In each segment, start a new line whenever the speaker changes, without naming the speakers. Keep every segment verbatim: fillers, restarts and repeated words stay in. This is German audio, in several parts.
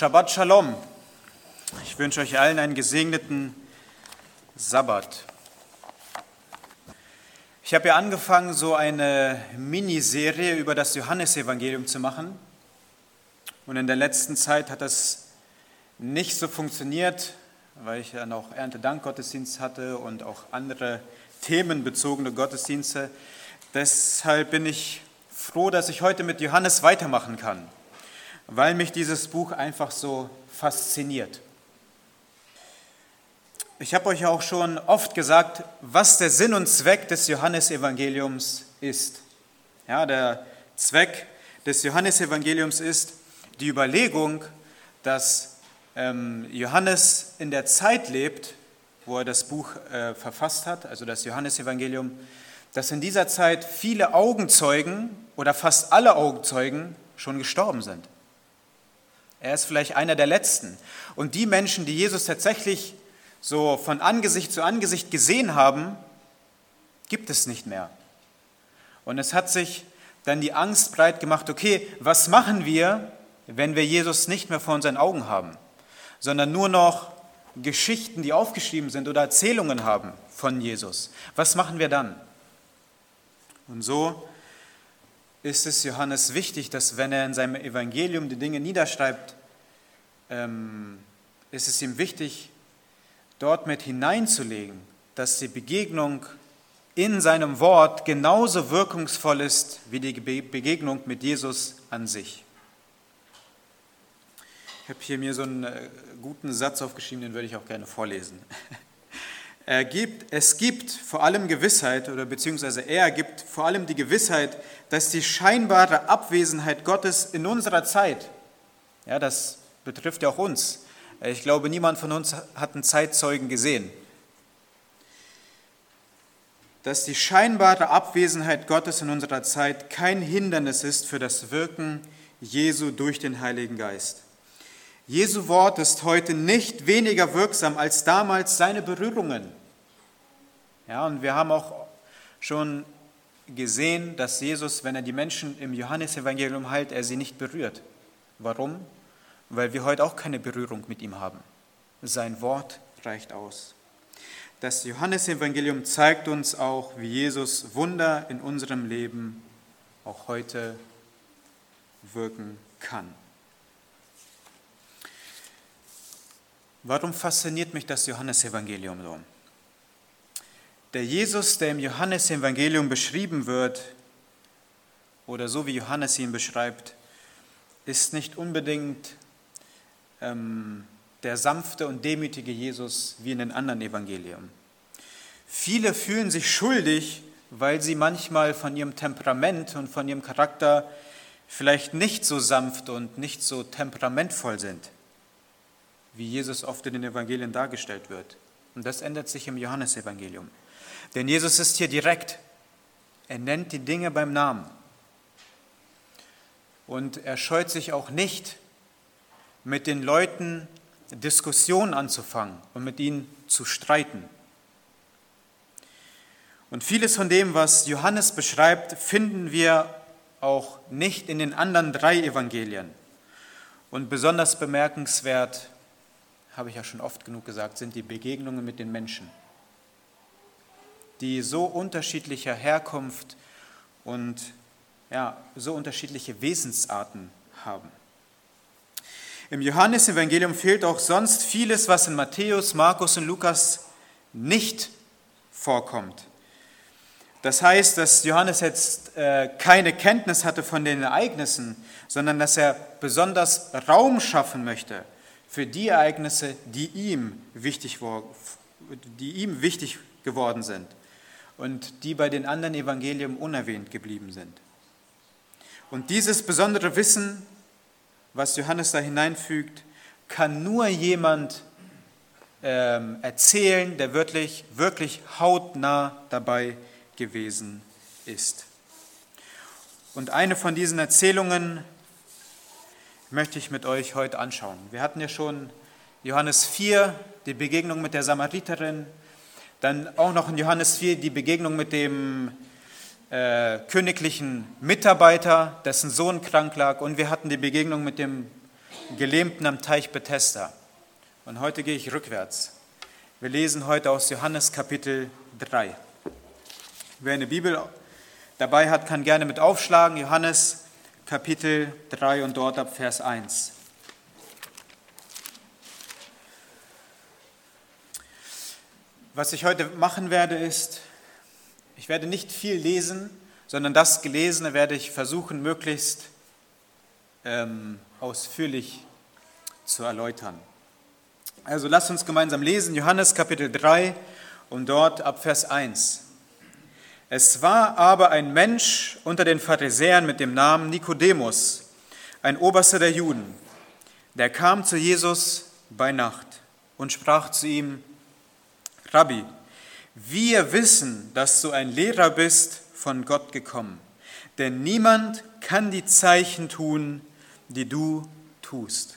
Shabbat Shalom. Ich wünsche euch allen einen gesegneten Sabbat. Ich habe ja angefangen, so eine Miniserie über das Johannesevangelium zu machen. Und in der letzten Zeit hat das nicht so funktioniert, weil ich dann auch Erntedankgottesdienst hatte und auch andere themenbezogene Gottesdienste. Deshalb bin ich froh, dass ich heute mit Johannes weitermachen kann, weil mich dieses Buch einfach so fasziniert. Ich habe euch auch schon oft gesagt, was der Sinn und Zweck des Johannesevangeliums ist. Ja, der Zweck des Johannesevangeliums ist die Überlegung, dass ähm, Johannes in der Zeit lebt, wo er das Buch äh, verfasst hat, also das Johannesevangelium, dass in dieser Zeit viele Augenzeugen oder fast alle Augenzeugen schon gestorben sind. Er ist vielleicht einer der Letzten. Und die Menschen, die Jesus tatsächlich so von Angesicht zu Angesicht gesehen haben, gibt es nicht mehr. Und es hat sich dann die Angst breit gemacht, okay, was machen wir, wenn wir Jesus nicht mehr vor unseren Augen haben, sondern nur noch Geschichten, die aufgeschrieben sind oder Erzählungen haben von Jesus. Was machen wir dann? Und so ist es Johannes wichtig, dass wenn er in seinem Evangelium die Dinge niederschreibt, ähm, ist es ihm wichtig, dort mit hineinzulegen, dass die Begegnung in seinem Wort genauso wirkungsvoll ist wie die Begegnung mit Jesus an sich. Ich habe hier mir so einen guten Satz aufgeschrieben, den würde ich auch gerne vorlesen. Er gibt, es gibt vor allem Gewissheit, oder beziehungsweise er gibt vor allem die Gewissheit, dass die scheinbare Abwesenheit Gottes in unserer Zeit, ja, das betrifft ja auch uns. Ich glaube, niemand von uns hat einen Zeitzeugen gesehen. Dass die scheinbare Abwesenheit Gottes in unserer Zeit kein Hindernis ist für das Wirken Jesu durch den Heiligen Geist. Jesu Wort ist heute nicht weniger wirksam als damals seine Berührungen. Ja, und wir haben auch schon gesehen, dass Jesus, wenn er die Menschen im Johannesevangelium heilt, er sie nicht berührt. Warum? Weil wir heute auch keine Berührung mit ihm haben. Sein Wort reicht aus. Das Johannesevangelium zeigt uns auch, wie Jesus Wunder in unserem Leben auch heute wirken kann. Warum fasziniert mich das Johannesevangelium so? Der Jesus, der im Johannesevangelium beschrieben wird, oder so wie Johannes ihn beschreibt, ist nicht unbedingt ähm, der sanfte und demütige Jesus wie in den anderen Evangelien. Viele fühlen sich schuldig, weil sie manchmal von ihrem Temperament und von ihrem Charakter vielleicht nicht so sanft und nicht so temperamentvoll sind, wie Jesus oft in den Evangelien dargestellt wird. Und das ändert sich im Johannesevangelium. Denn Jesus ist hier direkt. Er nennt die Dinge beim Namen. Und er scheut sich auch nicht, mit den Leuten Diskussionen anzufangen und mit ihnen zu streiten. Und vieles von dem, was Johannes beschreibt, finden wir auch nicht in den anderen drei Evangelien. Und besonders bemerkenswert, habe ich ja schon oft genug gesagt, sind die Begegnungen mit den Menschen, die so unterschiedlicher Herkunft und ja, so unterschiedliche Wesensarten haben. Im Johannesevangelium fehlt auch sonst vieles, was in Matthäus, Markus und Lukas nicht vorkommt. Das heißt, dass Johannes jetzt äh, keine Kenntnis hatte von den Ereignissen, sondern dass er besonders Raum schaffen möchte für die Ereignisse, die ihm wichtig, die ihm wichtig geworden sind und die bei den anderen Evangelien unerwähnt geblieben sind. Und dieses besondere Wissen, was Johannes da hineinfügt, kann nur jemand ähm, erzählen, der wirklich, wirklich hautnah dabei gewesen ist. Und eine von diesen Erzählungen möchte ich mit euch heute anschauen. Wir hatten ja schon Johannes vier, die Begegnung mit der Samariterin, dann auch noch in Johannes vier die Begegnung mit dem äh, königlichen Mitarbeiter, dessen Sohn krank lag, und wir hatten die Begegnung mit dem Gelähmten am Teich Bethesda. Und heute gehe ich rückwärts. Wir lesen heute aus Johannes Kapitel drei. Wer eine Bibel dabei hat, kann gerne mit aufschlagen. Johannes Kapitel drei und dort ab Vers eins. Was ich heute machen werde, ist, ich werde nicht viel lesen, sondern das Gelesene werde ich versuchen, möglichst ähm, ausführlich zu erläutern. Also lasst uns gemeinsam lesen, Johannes Kapitel drei und dort ab Vers eins. Es war aber ein Mensch unter den Pharisäern mit dem Namen Nikodemus, ein Oberster der Juden, der kam zu Jesus bei Nacht und sprach zu ihm: Rabbi, wir wissen, dass du ein Lehrer bist, von Gott gekommen, denn niemand kann die Zeichen tun, die du tust.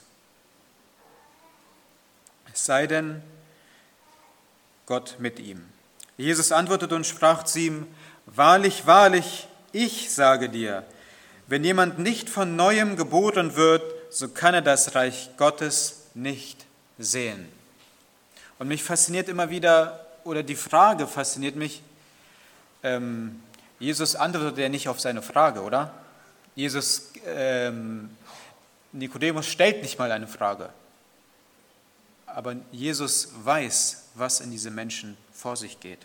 Es sei denn, Gott mit ihm. Jesus antwortete und sprach zu ihm: Wahrlich, wahrlich, ich sage dir, wenn jemand nicht von Neuem geboren wird, so kann er das Reich Gottes nicht sehen. Und mich fasziniert immer wieder, oder die Frage fasziniert mich, ähm, Jesus antwortet ja nicht auf seine Frage, oder? Jesus, ähm, Nikodemus stellt nicht mal eine Frage. Aber Jesus weiß, was in diesem Menschen vor sich geht.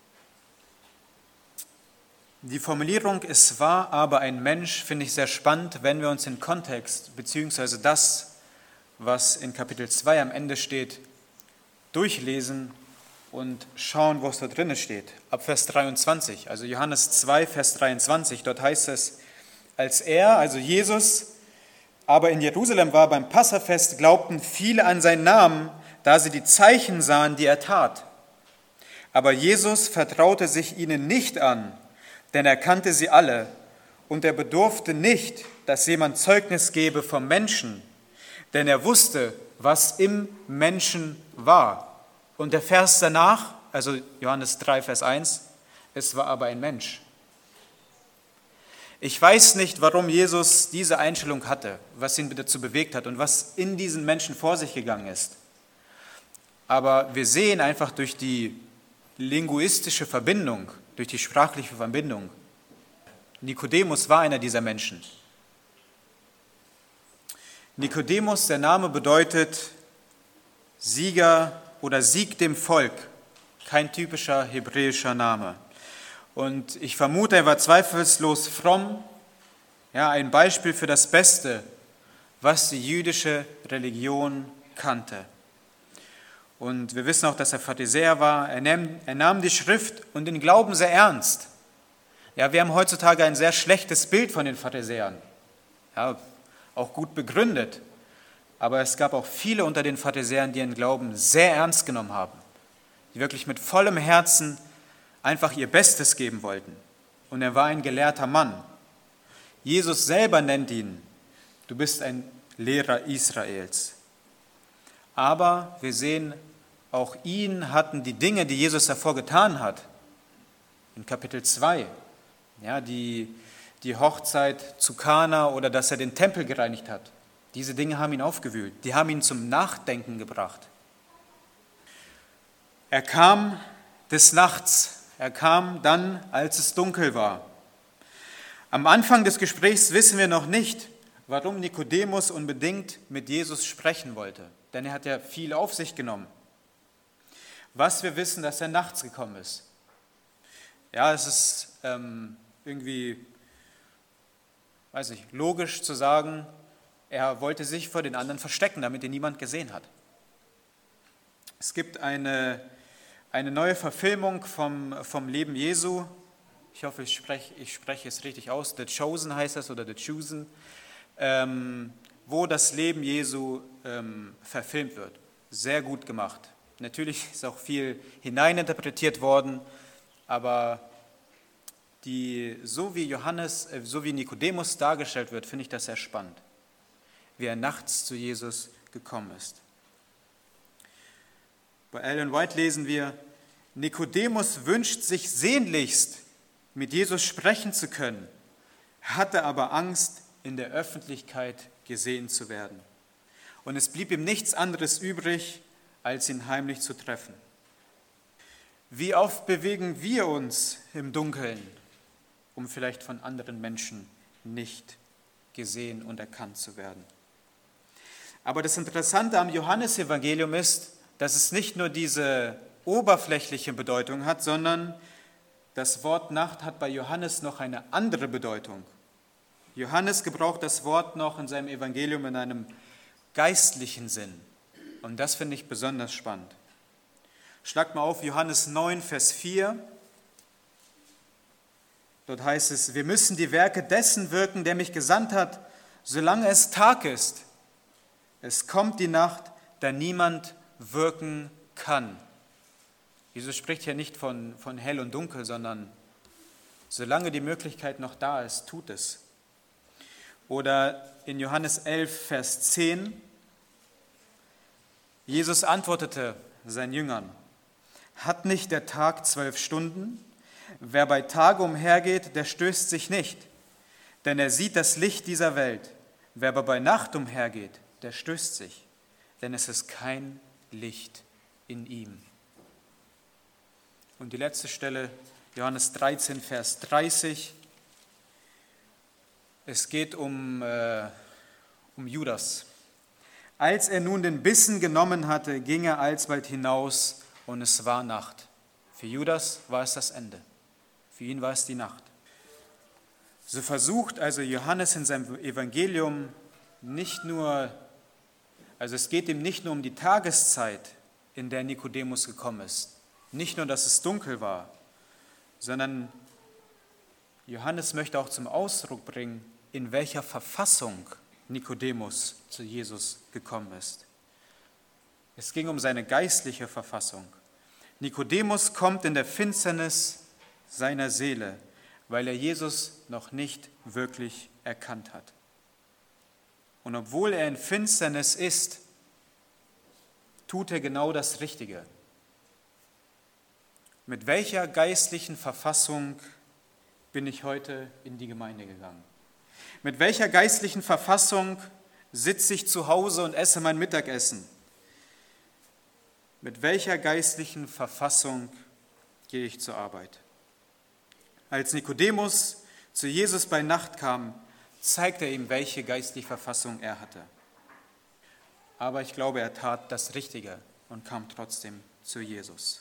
Die Formulierung, es war aber ein Mensch, finde ich sehr spannend, wenn wir uns den Kontext, beziehungsweise das, was in Kapitel zwei am Ende steht, durchlesen und schauen, was da drin steht. Ab Vers dreiundzwanzig, also Johannes zwei, Vers dreiundzwanzig, dort heißt es: Als er, also Jesus, aber in Jerusalem war beim Passafest, glaubten viele an seinen Namen, da sie die Zeichen sahen, die er tat. Aber Jesus vertraute sich ihnen nicht an, denn er kannte sie alle, und er bedurfte nicht, dass jemand Zeugnis gebe vom Menschen, denn er wusste, was im Menschen war. Und der Vers danach, also Johannes drei, Vers eins, es war aber ein Mensch. Ich weiß nicht, warum Jesus diese Einstellung hatte, was ihn dazu bewegt hat und was in diesen Menschen vor sich gegangen ist. Aber wir sehen einfach durch die linguistische Verbindung, durch die sprachliche Verbindung, Nikodemus war einer dieser Menschen. Nikodemus, der Name bedeutet Sieger oder Sieg dem Volk, kein typischer hebräischer Name. Und ich vermute, er war zweifellos fromm, ja, ein Beispiel für das Beste, was die jüdische Religion kannte. Und wir wissen auch, dass er Pharisäer war. Er nahm, er nahm die Schrift und den Glauben sehr ernst. Ja, wir haben heutzutage ein sehr schlechtes Bild von den Pharisäern, ja, auch gut begründet. Aber es gab auch viele unter den Pharisäern, die ihren Glauben sehr ernst genommen haben, die wirklich mit vollem Herzen einfach ihr Bestes geben wollten. Und er war ein gelehrter Mann. Jesus selber nennt ihn: Du bist ein Lehrer Israels. Aber wir sehen, auch ihn hatten die Dinge, die Jesus davor getan hat, in Kapitel zwei, ja, die, die Hochzeit zu Kana oder dass er den Tempel gereinigt hat, diese Dinge haben ihn aufgewühlt, die haben ihn zum Nachdenken gebracht. Er kam des Nachts, er kam dann, als es dunkel war. Am Anfang des Gesprächs wissen wir noch nicht, warum Nikodemus unbedingt mit Jesus sprechen wollte, denn er hat ja viel auf sich genommen. Was wir wissen, dass er nachts gekommen ist. Ja, es ist ähm, irgendwie, weiß nicht, logisch zu sagen, er wollte sich vor den anderen verstecken, damit ihn niemand gesehen hat. Es gibt eine, eine neue Verfilmung vom, vom Leben Jesu. Ich hoffe, ich spreche, ich spreche es richtig aus. The Chosen heißt das oder The Chosen, ähm, wo das Leben Jesu ähm, verfilmt wird. Sehr gut gemacht. Natürlich ist auch viel hineininterpretiert worden, aber die, so wie Johannes, äh, so wie Nikodemus dargestellt wird, finde ich das sehr spannend, wie er nachts zu Jesus gekommen ist. Bei Ellen White lesen wir: Nikodemus wünscht sich sehnlichst, mit Jesus sprechen zu können, hatte aber Angst, in der Öffentlichkeit gesehen zu werden. und es blieb ihm nichts anderes übrig, als ihn heimlich zu treffen. Wie oft bewegen wir uns im Dunkeln, um vielleicht von anderen Menschen nicht gesehen und erkannt zu werden? Aber das Interessante am Johannesevangelium ist, dass es nicht nur diese oberflächliche Bedeutung hat, sondern das Wort Nacht hat bei Johannes noch eine andere Bedeutung. Johannes gebraucht das Wort noch in seinem Evangelium in einem geistlichen Sinn. Und das finde ich besonders spannend. Schlagt mal auf Johannes neun, Vers vier. Dort heißt es, wir müssen die Werke dessen wirken, der mich gesandt hat, solange es Tag ist. Es kommt die Nacht, da niemand wirken kann. Jesus spricht hier nicht von, von hell und dunkel, sondern solange die Möglichkeit noch da ist, tut es. Oder in Johannes elf, Vers zehn, Jesus antwortete seinen Jüngern, hat nicht der Tag zwölf Stunden? Wer bei Tage umhergeht, der stößt sich nicht, denn er sieht das Licht dieser Welt. Wer aber bei Nacht umhergeht, der stößt sich, denn es ist kein Licht in ihm. Und die letzte Stelle, Johannes dreizehn, Vers dreißig. Es geht um, äh, um Judas. Als er nun den Bissen genommen hatte, ging er alsbald hinaus und es war Nacht. Für Judas war es das Ende. Für ihn war es die Nacht. So versucht also Johannes in seinem Evangelium nicht nur, also es geht ihm nicht nur um die Tageszeit, in der Nikodemus gekommen ist. Nicht nur, dass es dunkel war, sondern Johannes möchte auch zum Ausdruck bringen, in welcher Verfassung Nikodemus zu Jesus gekommen ist. Es ging um seine geistliche Verfassung. Nikodemus kommt in der Finsternis seiner Seele, weil er Jesus noch nicht wirklich erkannt hat. Und obwohl er in Finsternis ist, tut er genau das Richtige. Mit welcher geistlichen Verfassung bin ich heute in die Gemeinde gegangen? Mit welcher geistlichen Verfassung sitze ich zu Hause und esse mein Mittagessen? Mit welcher geistlichen Verfassung gehe ich zur Arbeit? Als Nikodemus zu Jesus bei Nacht kam, zeigte er ihm, welche geistliche Verfassung er hatte. Aber ich glaube, er tat das Richtige und kam trotzdem zu Jesus.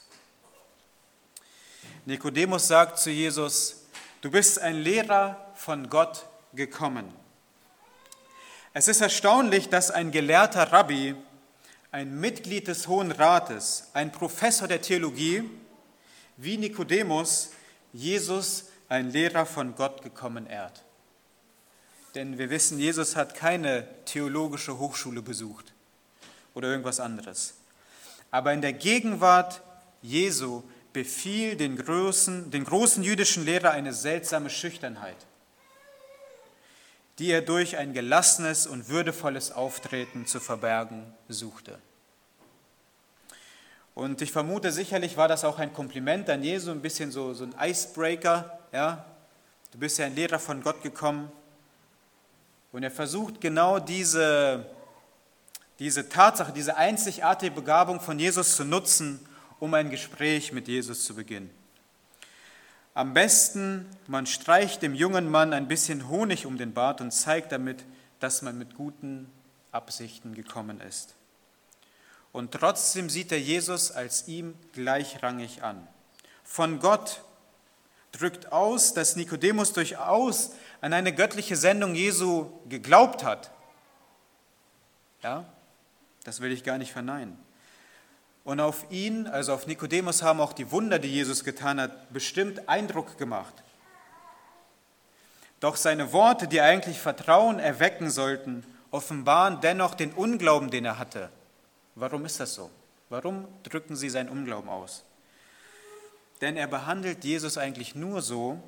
Nikodemus sagt zu Jesus, du bist ein Lehrer von Gott gekommen. Es ist erstaunlich, dass ein gelehrter Rabbi, ein Mitglied des Hohen Rates, ein Professor der Theologie, wie Nikodemus, Jesus, ein Lehrer von Gott gekommen, ehrt. Denn wir wissen, Jesus hat keine theologische Hochschule besucht oder irgendwas anderes. Aber in der Gegenwart Jesu befiel den großen, den großen jüdischen Lehrer eine seltsame Schüchternheit, die er durch ein gelassenes und würdevolles Auftreten zu verbergen suchte. Und ich vermute, sicherlich war das auch ein Kompliment an Jesu, ein bisschen so, so ein Icebreaker. Ja? Du bist ja ein Lehrer von Gott gekommen. Und er versucht genau diese, diese Tatsache, diese einzigartige Begabung von Jesus zu nutzen, um ein Gespräch mit Jesus zu beginnen. Am besten, man streicht dem jungen Mann ein bisschen Honig um den Bart und zeigt damit, dass man mit guten Absichten gekommen ist. Und trotzdem sieht er Jesus als ihm gleichrangig an. Von Gott drückt aus, dass Nikodemus durchaus an eine göttliche Sendung Jesu geglaubt hat. Ja, das will ich gar nicht verneinen. Und auf ihn, also auf Nikodemus, haben auch die Wunder, die Jesus getan hat, bestimmt Eindruck gemacht. Doch seine Worte, die eigentlich Vertrauen erwecken sollten, offenbaren dennoch den Unglauben, den er hatte. Warum ist das so? Warum drücken sie seinen Unglauben aus? Denn er behandelt Jesus eigentlich nur so,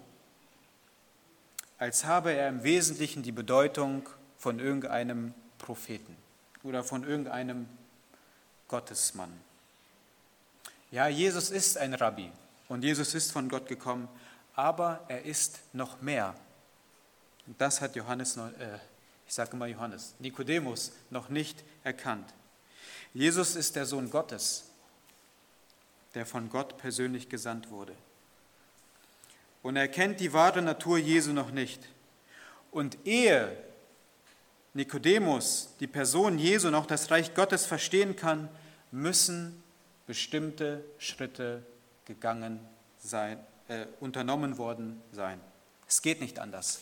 als habe er im Wesentlichen die Bedeutung von irgendeinem Propheten oder von irgendeinem Gottesmann. Ja, Jesus ist ein Rabbi und Jesus ist von Gott gekommen, aber er ist noch mehr. Und das hat Johannes noch, äh, ich sage immer Johannes, Nikodemus noch nicht erkannt. Jesus ist der Sohn Gottes, der von Gott persönlich gesandt wurde. Und er kennt die wahre Natur Jesu noch nicht. Und ehe Nikodemus, die Person Jesu, noch das Reich Gottes verstehen kann, müssen bestimmte Schritte gegangen sein, äh, unternommen worden sein. Es geht nicht anders.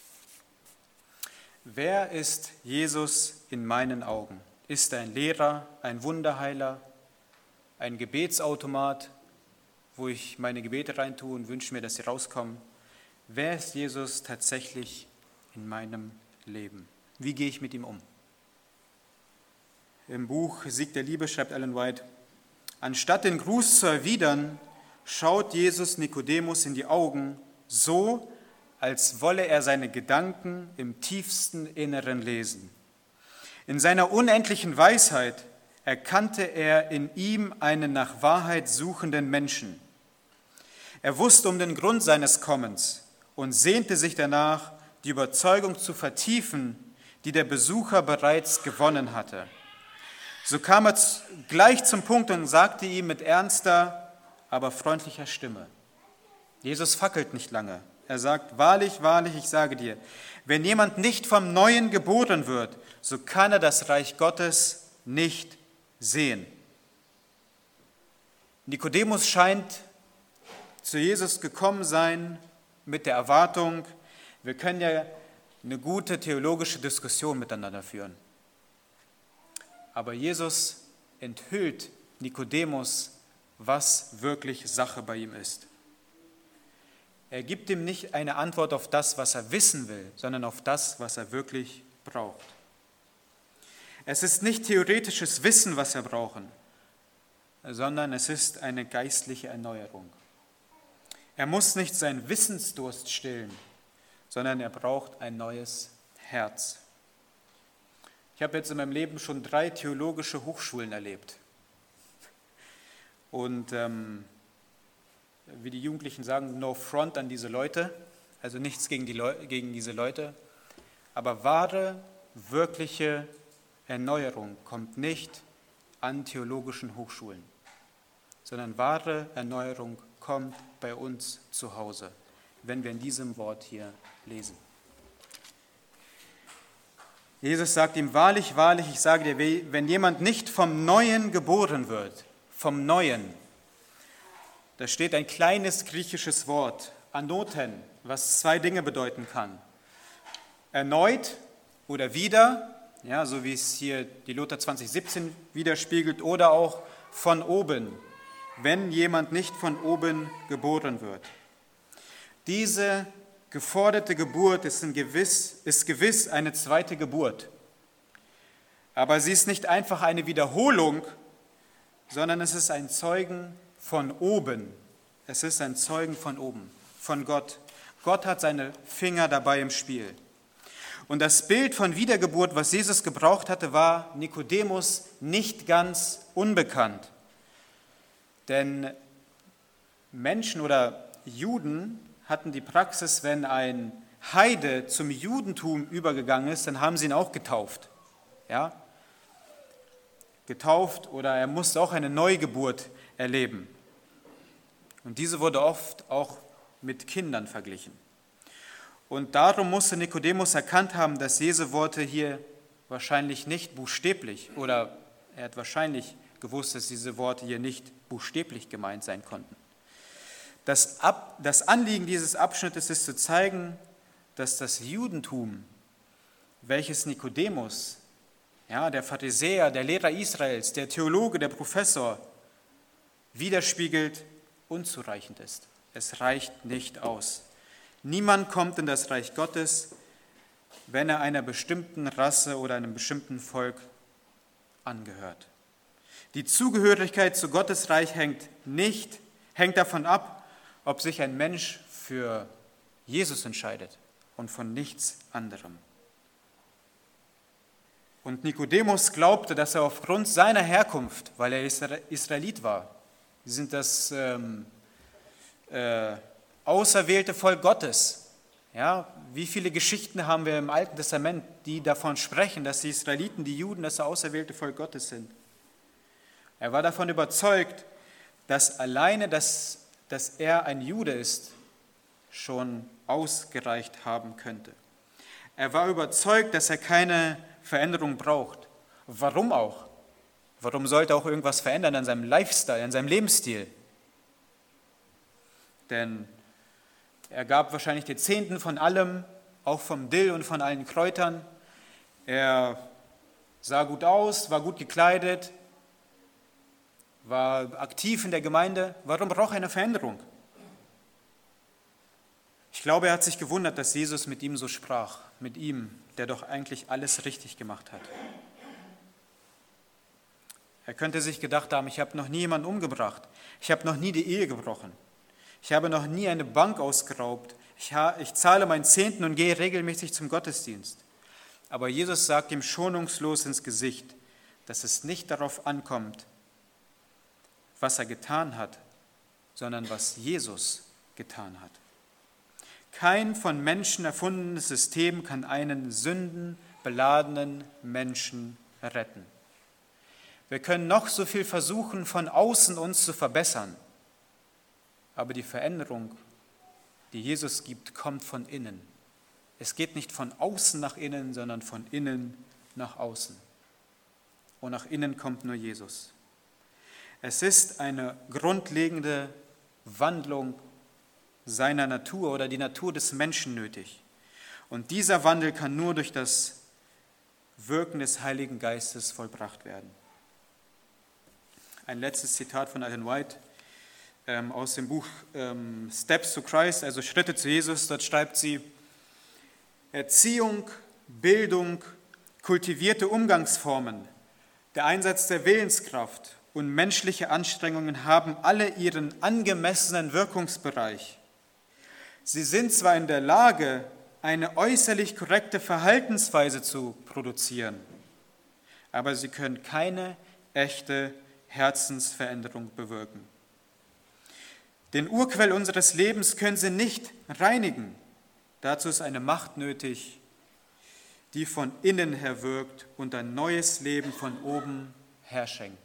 Wer ist Jesus in meinen Augen? Ist er ein Lehrer, ein Wunderheiler, ein Gebetsautomat, wo ich meine Gebete reintue und wünsche mir, dass sie rauskommen? Wer ist Jesus tatsächlich in meinem Leben? Wie gehe ich mit ihm um? Im Buch Sieg der Liebe schreibt Ellen White, anstatt den Gruß zu erwidern, schaut Jesus Nikodemus in die Augen, so als wolle er seine Gedanken im tiefsten Inneren lesen. In seiner unendlichen Weisheit erkannte er in ihm einen nach Wahrheit suchenden Menschen. Er wusste um den Grund seines Kommens und sehnte sich danach, die Überzeugung zu vertiefen, die der Besucher bereits gewonnen hatte. So kam er gleich zum Punkt und sagte ihm mit ernster, aber freundlicher Stimme. Jesus fackelt nicht lange. Er sagt, wahrlich, wahrlich, ich sage dir, wenn jemand nicht vom Neuen geboren wird, so kann er das Reich Gottes nicht sehen. Nikodemus scheint zu Jesus gekommen sein mit der Erwartung, wir können ja eine gute theologische Diskussion miteinander führen. Aber Jesus enthüllt Nikodemus, was wirklich Sache bei ihm ist. Er gibt ihm nicht eine Antwort auf das, was er wissen will, sondern auf das, was er wirklich braucht. Es ist nicht theoretisches Wissen, was wir brauchen, sondern es ist eine geistliche Erneuerung. Er muss nicht seinen Wissensdurst stillen, sondern er braucht ein neues Herz. Ich habe jetzt in meinem Leben schon drei theologische Hochschulen erlebt. Und ähm, wie die Jugendlichen sagen, no front an diese Leute, also nichts gegen, die Leu- gegen diese Leute, aber wahre, wirkliche Erneuerung kommt nicht an theologischen Hochschulen, sondern wahre Erneuerung kommt bei uns zu Hause, wenn wir in diesem Wort hier lesen. Jesus sagt ihm, wahrlich, wahrlich, ich sage dir, wenn jemand nicht vom Neuen geboren wird, vom Neuen, da steht ein kleines griechisches Wort, anoten, was zwei Dinge bedeuten kann. Erneut oder wieder, ja, so wie es hier die Luther zwanzig siebzehn widerspiegelt, oder auch von oben, wenn jemand nicht von oben geboren wird. Diese geforderte Geburt ist, ein gewiss, ist gewiss eine zweite Geburt. Aber sie ist nicht einfach eine Wiederholung, sondern es ist ein Zeugen von oben. Es ist ein Zeugen von oben, von Gott. Gott hat seine Finger dabei im Spiel. Und das Bild von Wiedergeburt, was Jesus gebraucht hatte, war Nikodemus nicht ganz unbekannt. Denn Menschen oder Juden hatten die Praxis, wenn ein Heide zum Judentum übergegangen ist, dann haben sie ihn auch getauft. Ja? Getauft oder er musste auch eine Neugeburt erleben. Und diese wurde oft auch mit Kindern verglichen. Und darum musste Nikodemus erkannt haben, dass Jesu Worte hier wahrscheinlich nicht buchstäblich, oder er hat wahrscheinlich gewusst, dass diese Worte hier nicht buchstäblich gemeint sein konnten. Das, Ab, das Anliegen dieses Abschnittes ist zu zeigen, dass das Judentum, welches Nikodemus, ja, der Pharisäer, der Lehrer Israels, der Theologe, der Professor, widerspiegelt, unzureichend ist. Es reicht nicht aus. Niemand kommt in das Reich Gottes, wenn er einer bestimmten Rasse oder einem bestimmten Volk angehört. Die Zugehörigkeit zu Gottes Reich hängt nicht, hängt davon ab, ob sich ein Mensch für Jesus entscheidet und von nichts anderem. Und Nikodemus glaubte, dass er aufgrund seiner Herkunft, weil er Israelit war, sie sind das ähm, äh, auserwählte Volk Gottes, Ja, wie viele Geschichten haben wir im Alten Testament, die davon sprechen, dass die Israeliten, die Juden, das auserwählte Volk Gottes sind? Er war davon überzeugt, dass alleine, dass, dass er ein Jude ist, schon ausgereicht haben könnte. Er war überzeugt, dass er keine Veränderung braucht. Warum auch? Warum sollte er auch irgendwas verändern an seinem Lifestyle, an seinem Lebensstil? Denn er gab wahrscheinlich die Zehnten von allem, auch vom Dill und von allen Kräutern. Er sah gut aus, war gut gekleidet, war aktiv in der Gemeinde. Warum braucht er eine Veränderung? Ich glaube, er hat sich gewundert, dass Jesus mit ihm so sprach, mit ihm, der doch eigentlich alles richtig gemacht hat. Er könnte sich gedacht haben, ich habe noch nie jemanden umgebracht, ich habe noch nie die Ehe gebrochen, ich habe noch nie eine Bank ausgeraubt, ich, ha- ich zahle meinen Zehnten und gehe regelmäßig zum Gottesdienst. Aber Jesus sagt ihm schonungslos ins Gesicht, dass es nicht darauf ankommt, was er getan hat, sondern was Jesus getan hat. Kein von Menschen erfundenes System kann einen sündenbeladenen Menschen retten. Wir können noch so viel versuchen, von außen uns zu verbessern, aber die Veränderung, die Jesus gibt, kommt von innen. Es geht nicht von außen nach innen, sondern von innen nach außen. Und nach innen kommt nur Jesus. Es ist eine grundlegende Wandlung seiner Natur oder die Natur des Menschen nötig. Und dieser Wandel kann nur durch das Wirken des Heiligen Geistes vollbracht werden. Ein letztes Zitat von Ellen White ähm, aus dem Buch ähm, Steps to Christ, also Schritte zu Jesus. Dort schreibt sie: Erziehung, Bildung, kultivierte Umgangsformen, der Einsatz der Willenskraft und menschliche Anstrengungen haben alle ihren angemessenen Wirkungsbereich. Sie sind zwar in der Lage, eine äußerlich korrekte Verhaltensweise zu produzieren, aber sie können keine echte Herzensveränderung bewirken. Den Urquell unseres Lebens können sie nicht reinigen. Dazu ist eine Macht nötig, die von innen her wirkt und ein neues Leben von oben her schenkt.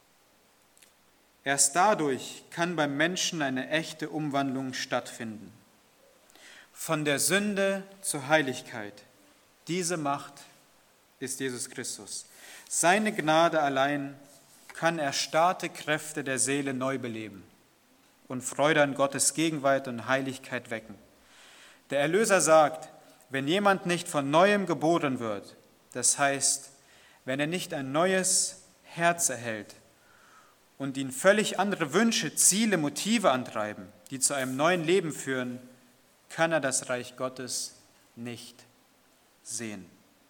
Erst dadurch kann beim Menschen eine echte Umwandlung stattfinden. Von der Sünde zur Heiligkeit. Diese Macht ist Jesus Christus. Seine Gnade allein kann erstarrte Kräfte der Seele neu beleben und Freude an Gottes Gegenwart und Heiligkeit wecken. Der Erlöser sagt, wenn jemand nicht von Neuem geboren wird, das heißt, wenn er nicht ein neues Herz erhält und ihn völlig andere Wünsche, Ziele, Motive antreiben, die zu einem neuen Leben führen, kann er das Reich Gottes nicht sehen.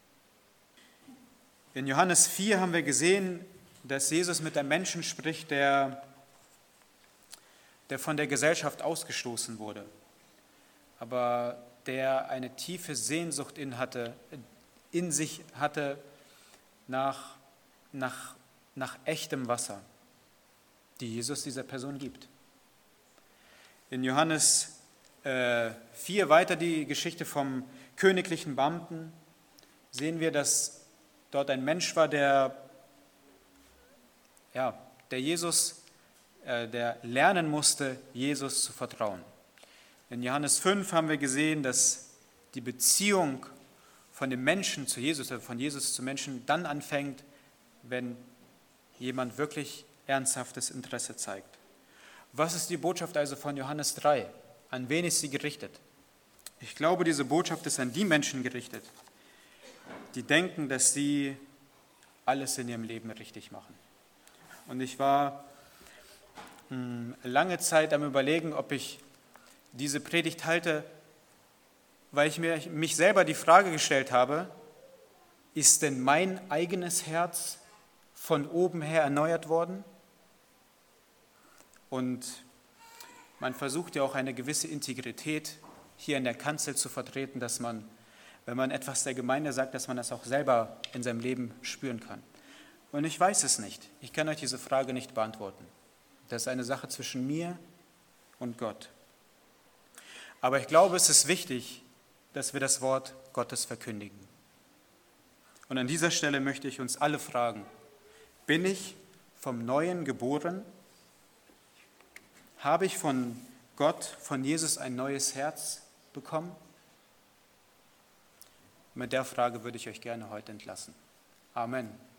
In Johannes vier haben wir gesehen, dass Jesus mit einem Menschen spricht, der, der von der Gesellschaft ausgestoßen wurde, aber der eine tiefe Sehnsucht in, hatte, in sich hatte nach, nach, nach echtem Wasser, die Jesus dieser Person gibt. In Johannes vier weiter die Geschichte vom königlichen Beamten sehen wir, dass dort ein Mensch war, der, ja, der Jesus, äh, der lernen musste, Jesus zu vertrauen. In Johannes fünf haben wir gesehen, dass die Beziehung von dem Menschen zu Jesus, also von Jesus zu Menschen, dann anfängt, wenn jemand wirklich ernsthaftes Interesse zeigt. Was ist die Botschaft also von Johannes drei? An wen ist sie gerichtet? Ich glaube, diese Botschaft ist an die Menschen gerichtet, die denken, dass sie alles in ihrem Leben richtig machen. Und ich war mh, lange Zeit am Überlegen, ob ich diese Predigt halte, weil ich mir, mich selber die Frage gestellt habe, ist denn mein eigenes Herz von oben her erneuert worden? Und man versucht ja auch eine gewisse Integrität hier in der Kanzel zu vertreten, dass man, wenn man etwas der Gemeinde sagt, dass man das auch selber in seinem Leben spüren kann. Und ich weiß es nicht. Ich kann euch diese Frage nicht beantworten. Das ist eine Sache zwischen mir und Gott. Aber ich glaube, es ist wichtig, dass wir das Wort Gottes verkündigen. Und an dieser Stelle möchte ich uns alle fragen, bin ich vom Neuen geboren? Habe ich von Gott, von Jesus ein neues Herz bekommen? Mit der Frage würde ich euch gerne heute entlassen. Amen.